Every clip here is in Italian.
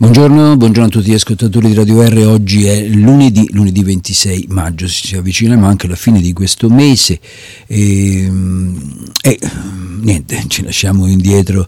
Buongiorno a tutti gli ascoltatori di Radio R. Oggi è lunedì 26 maggio, ci avviciniamo anche alla fine di questo mese e niente, ci lasciamo indietro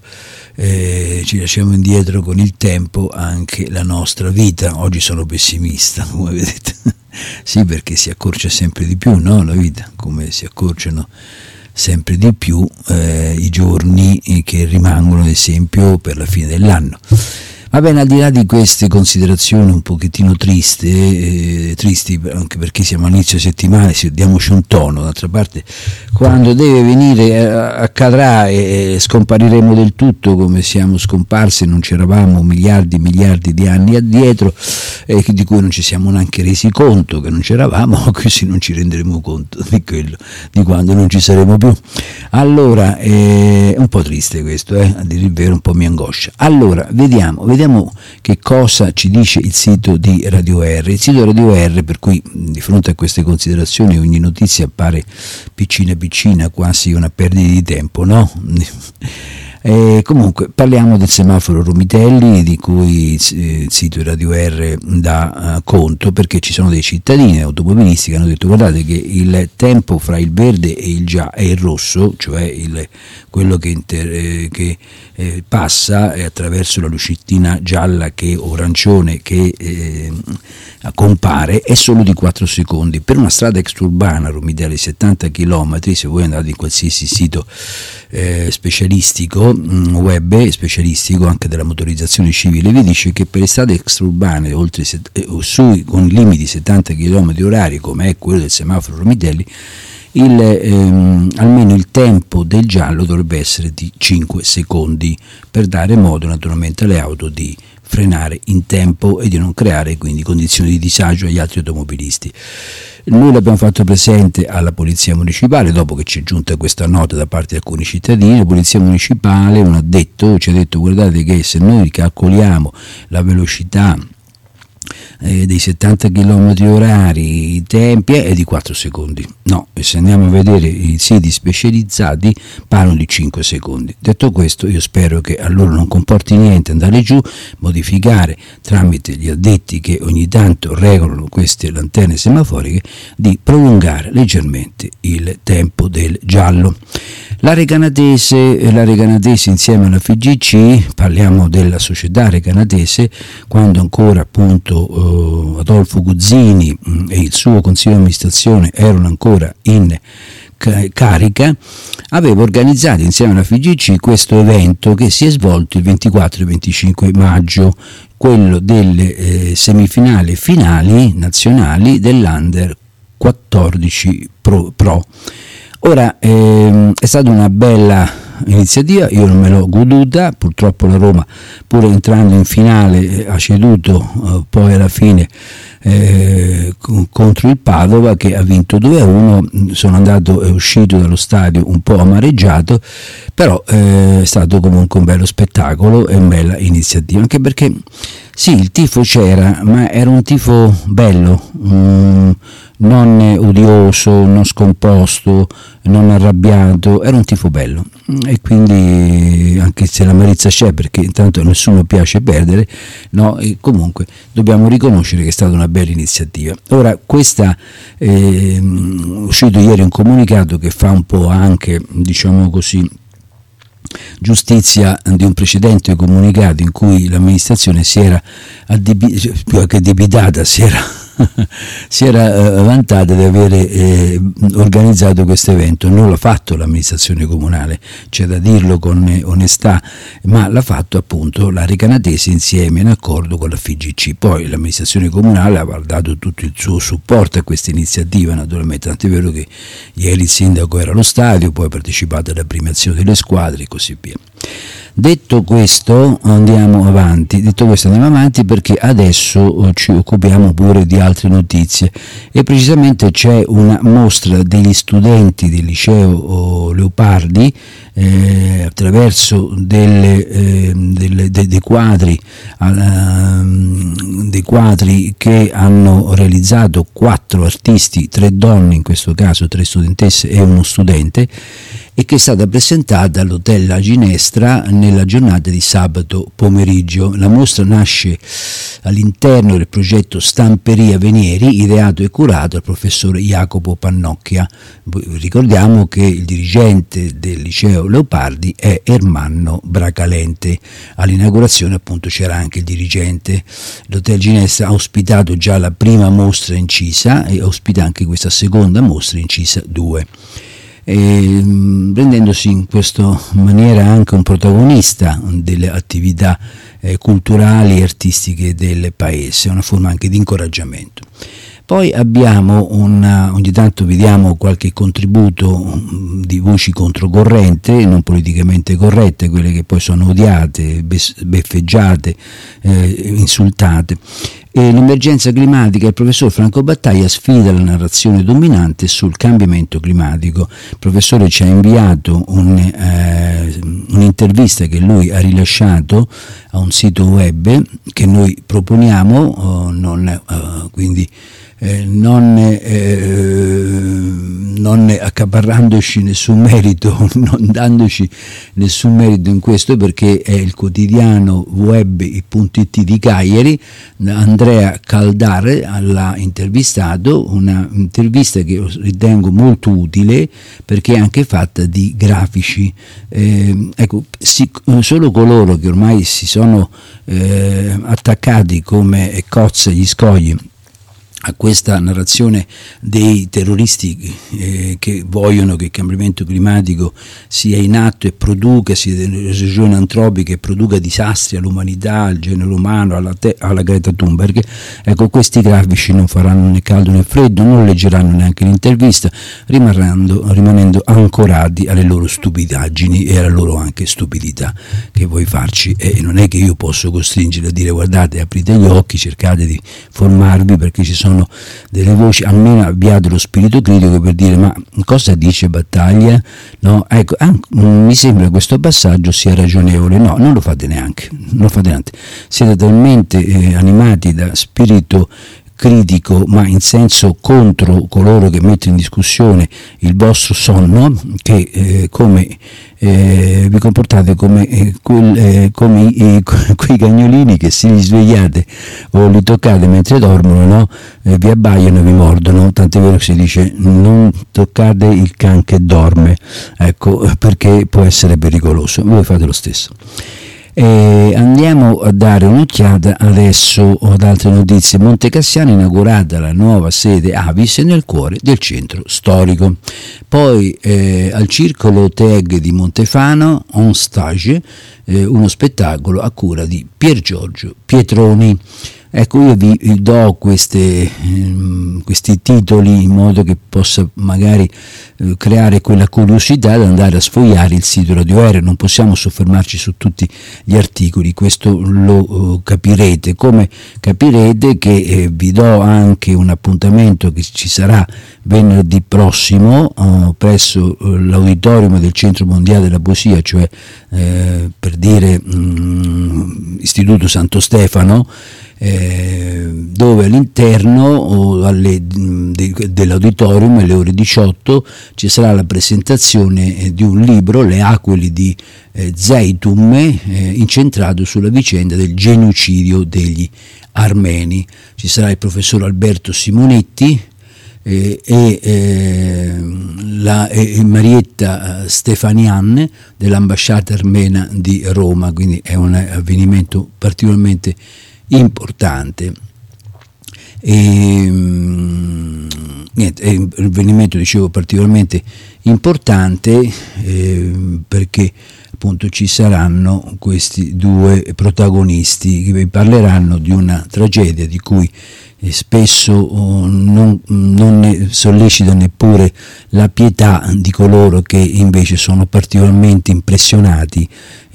con il tempo anche la nostra vita. Oggi sono pessimista, come vedete. Sì, perché si accorcia sempre di più, no? La vita, come si accorciano sempre di più i giorni che rimangono, ad esempio, per la fine dell'anno. Va bene, al di là di queste considerazioni un pochettino tristi anche perché siamo all'inizio settimana, diamoci un tono. D'altra parte, quando deve venire accadrà e scompariremo del tutto, come siamo scomparsi, non c'eravamo miliardi di anni addietro, di cui non ci siamo neanche resi conto che non c'eravamo, così non ci renderemo conto di quello, di quando non ci saremo più. Allora, è un po' triste questo, a dire il vero, un po' mi angoscia. Allora, vediamo che cosa ci dice il sito di Radio R. Il sito di Radio R, per cui di fronte a queste considerazioni ogni notizia appare piccina, quasi una perdita di tempo, no? Comunque parliamo del semaforo Romitelli, di cui il sito di Radio R dà conto, perché ci sono dei cittadini automobilisti che hanno detto: guardate che il tempo fra il verde e il rosso, cioè quello che passa attraverso la lucettina gialla o arancione che compare, è solo di 4 secondi. Per una strada extraurbana Romitelli 70 km, se voi andate in qualsiasi sito specialistico, web specialistico anche della motorizzazione civile, vi dice che per le strade extraurbane con limiti 70 km orari, come è quello del semaforo Romitelli, almeno il tempo del giallo dovrebbe essere di 5 secondi, per dare modo naturalmente alle auto di frenare in tempo e di non creare quindi condizioni di disagio agli altri automobilisti. Noi l'abbiamo fatto presente alla Polizia Municipale, dopo che ci è giunta questa nota da parte di alcuni cittadini. La Polizia Municipale, un addetto, ci ha detto: guardate che se noi calcoliamo la velocità dei 70 km orari, i tempi è di 4 secondi. No, e se andiamo a vedere i siti specializzati parlano di 5 secondi. Detto questo, io spero che a loro non comporti niente andare giù, modificare tramite gli addetti che ogni tanto regolano queste lanterne semaforiche, di prolungare leggermente il tempo del giallo. La Recanatese insieme alla FIGC, parliamo della società recanatese, quando ancora appunto Adolfo Guzzini e il suo consiglio di amministrazione erano ancora in carica, aveva organizzato insieme alla FIGC questo evento che si è svolto il 24 e 25 maggio, quello delle semifinali e finali nazionali dell'Under 14 Pro. Ora, è stata una bella iniziativa, io non me l'ho goduta, purtroppo la Roma, pur entrando in finale, ha ceduto poi alla fine contro il Padova, che ha vinto 2-1. Sono uscito dallo stadio un po' amareggiato, però è stato comunque un bello spettacolo e una bella iniziativa, anche perché sì, il tifo c'era, ma era un tifo bello, non odioso, non scomposto, non arrabbiato, era un tifo bello. E quindi, anche se l'amarezza c'è, perché intanto a nessuno piace perdere, no? E comunque dobbiamo riconoscere che è stata una bella iniziativa. Ora, questa è uscito ieri un comunicato che fa un po' anche, diciamo così, giustizia di un precedente comunicato in cui l'amministrazione si era più che addebitata, si era vantata di avere organizzato questo evento. Non l'ha fatto l'amministrazione comunale, c'è da dirlo con onestà, ma l'ha fatto appunto la Recanatese insieme in accordo con la FIGC. Poi l'amministrazione comunale ha dato tutto il suo supporto a questa iniziativa, naturalmente, tant'è vero che ieri il sindaco era allo stadio, poi ha partecipato alla premiazione delle squadre e così via. Detto questo andiamo avanti perché adesso ci occupiamo pure di altre notizie, e precisamente c'è una mostra degli studenti del liceo Leopardi attraverso dei quadri che hanno realizzato 4 artisti, 3 donne in questo caso, 3 studentesse e uno studente, e che è stata presentata all'Hotel La Ginestra nella giornata di sabato pomeriggio. La mostra nasce all'interno del progetto Stamperia Venieri, ideato e curato dal professore Jacopo Pannocchia. Ricordiamo che il dirigente del liceo Leopardi è Ermanno Bracalente. All'inaugurazione appunto c'era anche il dirigente. L'Hotel Ginestra ha ospitato già la prima mostra incisa e ospita anche questa seconda mostra incisa 2. Rendendosi in questa maniera anche un protagonista delle attività culturali e artistiche del paese, una forma anche di incoraggiamento. Poi abbiamo ogni tanto vediamo qualche contributo di voci controcorrente, non politicamente corrette, quelle che poi sono odiate, beffeggiate, insultate. E l'emergenza climatica, il professor Franco Battaglia sfida la narrazione dominante sul cambiamento climatico. Il professore ci ha inviato un'intervista che lui ha rilasciato a un sito web che noi proponiamo, quindi non accaparrandoci nessun merito, non dandoci nessun merito in questo, perché è il quotidiano web.it di Cagliari. Andrea Caldare l'ha intervistato, una intervista che ritengo molto utile perché è anche fatta di grafici. Solo coloro che ormai si sono attaccati come cozze agli scogli a questa narrazione dei terroristi che vogliono che il cambiamento climatico sia in atto e produca, sia delle regioni antropiche e produca disastri all'umanità, al genere umano, alla Greta Thunberg. Ecco, questi grafici non faranno né caldo né freddo, non leggeranno neanche l'intervista, rimanendo ancorati alle loro stupidaggini e alla loro anche stupidità che vuoi farci. E non è che io posso costringerli a dire: guardate, aprite gli occhi, cercate di formarvi, perché ci sono delle voci. Almeno abbiate lo spirito critico per dire: ma cosa dice Battaglia? No, ecco, mi sembra che questo passaggio sia ragionevole. No, non lo fate neanche, siete talmente animati da spirito critico, ma in senso contro coloro che mettono in discussione il vostro sonno, che vi comportate come quei cagnolini che, se li svegliate o li toccate mentre dormono, no? Vi abbaiano e vi mordono, tant'è vero che si dice: non toccate il can che dorme, ecco, perché può essere pericoloso. Voi fate lo stesso. Andiamo a dare un'occhiata adesso ad altre notizie. Montecassiano inaugurata la nuova sede Avis nel cuore del centro storico. Poi al circolo TEG di Montefano, On Stage, uno spettacolo a cura di Pier Giorgio Pietroni. Ecco, io vi do questi titoli in modo che possa magari creare quella curiosità di andare a sfogliare il sito Radio Aereo. Non possiamo soffermarci su tutti gli articoli, questo lo capirete. Come capirete che vi do anche un appuntamento che ci sarà venerdì prossimo presso l'auditorium del Centro Mondiale della Poesia, cioè per dire Istituto Santo Stefano, dove all'interno dell'auditorium alle ore 18 ci sarà la presentazione di un libro, Le Aquili di Zeitum, incentrato sulla vicenda del genocidio degli armeni. Ci sarà il professor Alberto Simonetti e Marietta Stefanian dell'ambasciata armena di Roma, quindi è un avvenimento particolarmente importante. È un avvenimento, dicevo, particolarmente importante perché appunto ci saranno questi due protagonisti che vi parleranno di una tragedia di cui spesso non ne sollecita neppure la pietà di coloro che invece sono particolarmente impressionati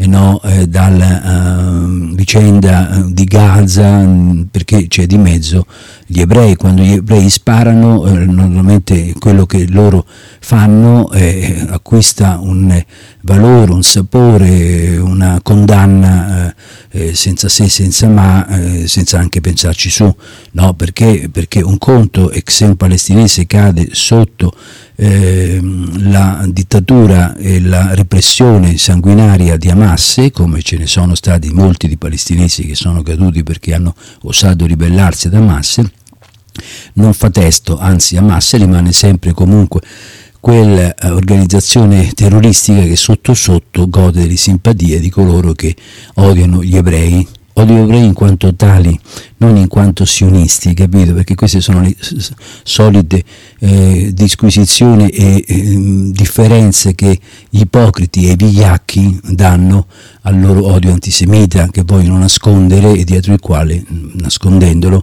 dalla vicenda di Gaza, perché c'è di mezzo gli ebrei. Quando gli ebrei sparano, normalmente quello che loro fanno acquista un valore, un sapore, una condanna senza se, senza ma, senza anche pensarci su, no? Perché un conto è che se un palestinese cade sotto la dittatura e la repressione sanguinaria di Hamas, come ce ne sono stati molti di palestinesi che sono caduti perché hanno osato ribellarsi ad Hamas, non fa testo, anzi Hamas rimane sempre comunque quell'organizzazione terroristica che sotto sotto gode delle simpatie di coloro che odiano gli ebrei. Odio gli ebrei in quanto tali, non in quanto sionisti, capito? Perché queste sono le solite disquisizioni e differenze che gli ipocriti e i vigliacchi danno al loro odio antisemita, che vogliono nascondere e dietro il quale, nascondendolo,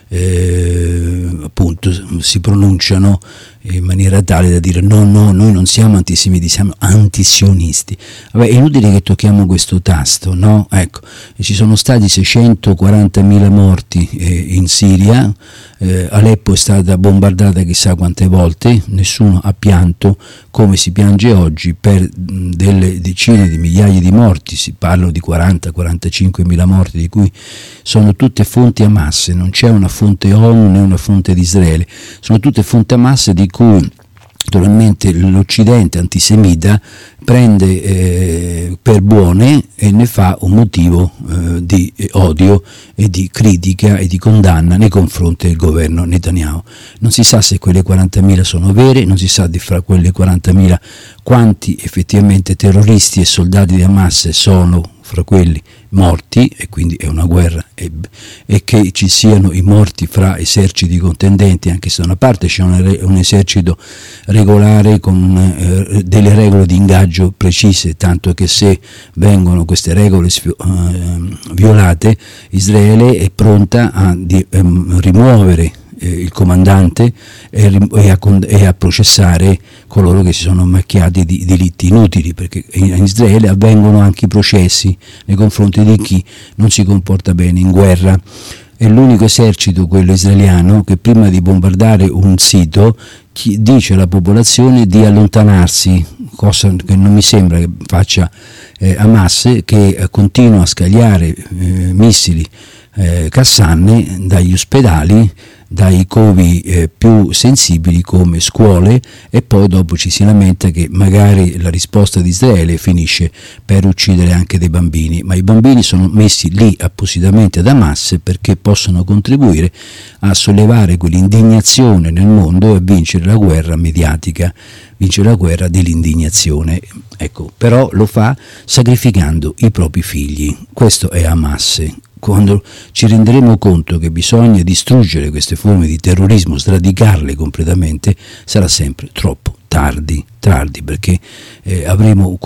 appunto si pronunciano in maniera tale da dire no, noi non siamo antisemiti, siamo antisionisti. Vabbè, è inutile che tocchiamo questo tasto, no? Ecco, ci sono stati 640.000 morti in Siria, Aleppo è stata bombardata chissà quante volte, nessuno ha pianto come si piange oggi per delle decine di migliaia di morti, si parlano di 40-45.000 morti, di cui sono tutte fonti Hamas, non c'è una fonte ONU né una fonte di Israele, sono tutte fonti Hamas di cui naturalmente l'Occidente antisemita prende per buone e ne fa un motivo di odio e di critica e di condanna nei confronti del governo Netanyahu. Non si sa se quelle 40.000 sono vere, non si sa di fra quelle 40.000 quanti effettivamente terroristi e soldati di Hamas sono fra quelli morti, e quindi è una guerra, e che ci siano i morti fra eserciti contendenti, anche se da una parte c'è un esercito regolare con delle regole di ingaggio precise, tanto che se vengono queste regole violate, Israele è pronta a rimuovere il comandante e a processare coloro che si sono macchiati di delitti inutili, perché in Israele avvengono anche i processi nei confronti di chi non si comporta bene in guerra. È l'unico esercito, quello israeliano, che prima di bombardare un sito dice alla popolazione di allontanarsi, cosa che non mi sembra che faccia Hamas, che continua a scagliare missili Qassam dagli ospedali, dai covi più sensibili come scuole, e poi dopo ci si lamenta che magari la risposta di Israele finisce per uccidere anche dei bambini, ma i bambini sono messi lì appositamente da Hamas perché possono contribuire a sollevare quell'indignazione nel mondo e a vincere la guerra mediatica, vincere la guerra dell'indignazione. Ecco, però lo fa sacrificando i propri figli. Questo è Hamas. Quando ci renderemo conto che bisogna distruggere queste forme di terrorismo, sradicarle completamente, sarà sempre troppo tardi, perché avremo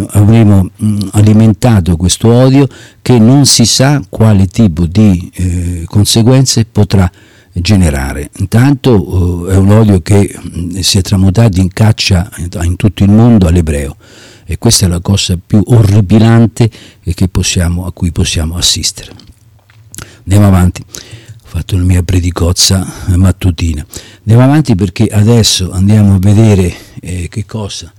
alimentato questo odio che non si sa quale tipo di conseguenze potrà generare. Intanto è un odio che si è tramutato in caccia in tutto il mondo all'ebreo, e questa è la cosa più orripilante a cui possiamo assistere. Andiamo avanti, ho fatto la mia predicozza mattutina. Andiamo avanti perché adesso andiamo a vedere che cosa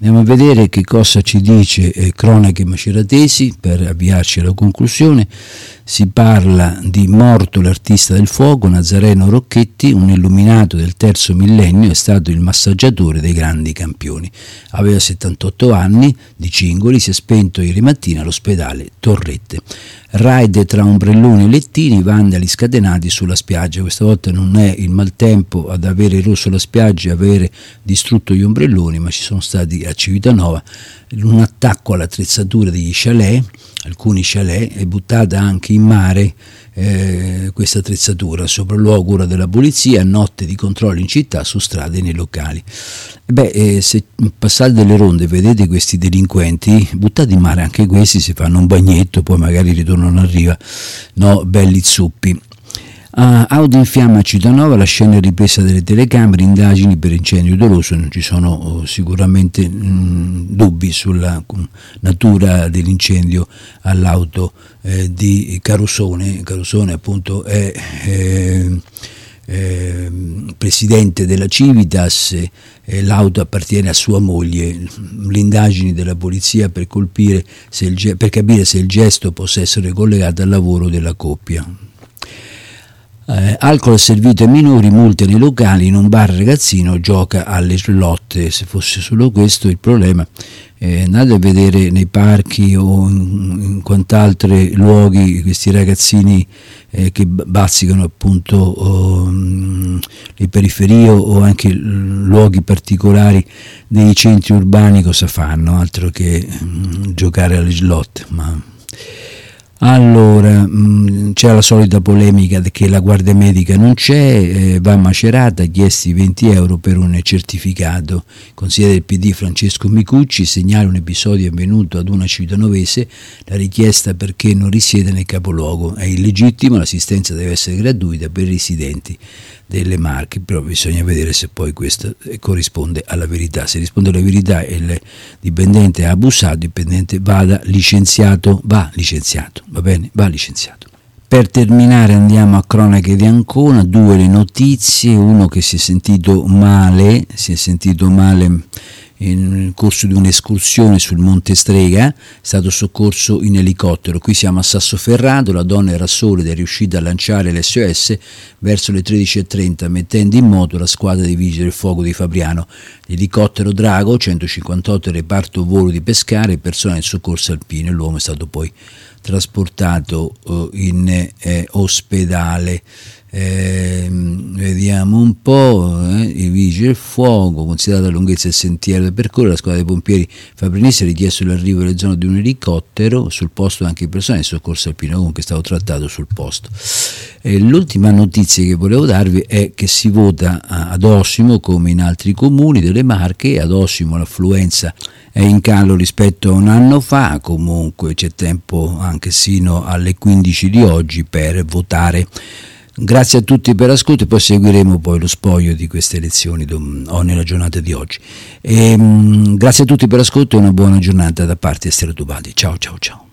ci dice Cronache Maceratesi per avviarci alla conclusione. Si parla di morto l'artista del fuoco Nazareno Rocchetti, un illuminato del terzo millennio, è stato il massaggiatore dei grandi campioni. Aveva 78 anni, di Cingoli, si è spento ieri mattina all'ospedale Torrette. Raid tra ombrelloni e lettini, vandali scatenati sulla spiaggia. Questa volta non è il maltempo ad avere eroso la spiaggia e avere distrutto gli ombrelloni, ma ci sono stati a Civitanova un attacco all'attrezzatura degli chalet, alcuni chalet, è buttata anche in mare questa attrezzatura, sopralluogo ora della polizia, notte di controlli in città, su strade e nei locali. Se passate delle ronde vedete questi delinquenti, buttati in mare anche questi, si fanno un bagnetto, poi magari ritornano a riva, no, belli zuppi. Auto in fiamma a Civitanova, la scena è ripresa dalle telecamere, indagini per incendio doloso, non ci sono sicuramente dubbi sulla natura dell'incendio all'auto di Carusone. Carusone appunto è presidente della Civitas, l'auto appartiene a sua moglie. Le indagini della polizia per capire se il gesto possa essere collegato al lavoro della coppia. Alcol servito ai minori, multe nei locali, in un bar ragazzino gioca alle slot. Se fosse solo questo il problema, andate a vedere nei parchi o in quant'altri luoghi questi ragazzini che bazzicano appunto le periferie o anche luoghi particolari dei centri urbani, cosa fanno? Altro che giocare alle slot. Allora, c'è la solita polemica che la guardia medica non c'è, va Macerata, chiesti 20 euro per un certificato. Consigliere del PD Francesco Micucci segnala un episodio avvenuto ad una civitanovese, la richiesta perché non risiede nel capoluogo, è illegittimo, l'assistenza deve essere gratuita per i residenti delle Marche, però bisogna vedere se poi questo corrisponde alla verità. Se risponde alla verità e il dipendente ha abusato, il dipendente va licenziato, va bene, va licenziato. Per terminare andiamo a cronache di Ancona, 2 le notizie, uno che si è sentito male nel corso di un'escursione sul Monte Strega, è stato soccorso in elicottero. Qui siamo a Sassoferrato, la donna era sola ed è riuscita a lanciare l'SOS verso le 13:30 mettendo in moto la squadra dei vigili del fuoco di Fabriano. L'elicottero Drago 158 reparto volo di Pescara e personale del soccorso alpino, e l'uomo è stato poi trasportato in ospedale. Vediamo un po', i vigili del fuoco, considerata la lunghezza del sentiero da percorrere, la squadra dei pompieri fabrinisti ha richiesto l'arrivo alle zone di un elicottero, sul posto anche il personale del soccorso alpino, comunque è stato trattato sul posto. L'ultima notizia che volevo darvi è che si vota ad Osimo come in altri comuni delle Marche. Ad Osimo l'affluenza è in calo rispetto a un anno fa, comunque c'è tempo anche sino alle 15 di oggi per votare. Grazie a tutti per l'ascolto e poi seguiremo poi lo spoglio di queste elezioni nella giornata di oggi. Grazie a tutti per l'ascolto e una buona giornata da parte di Estero Tubati. Ciao ciao ciao.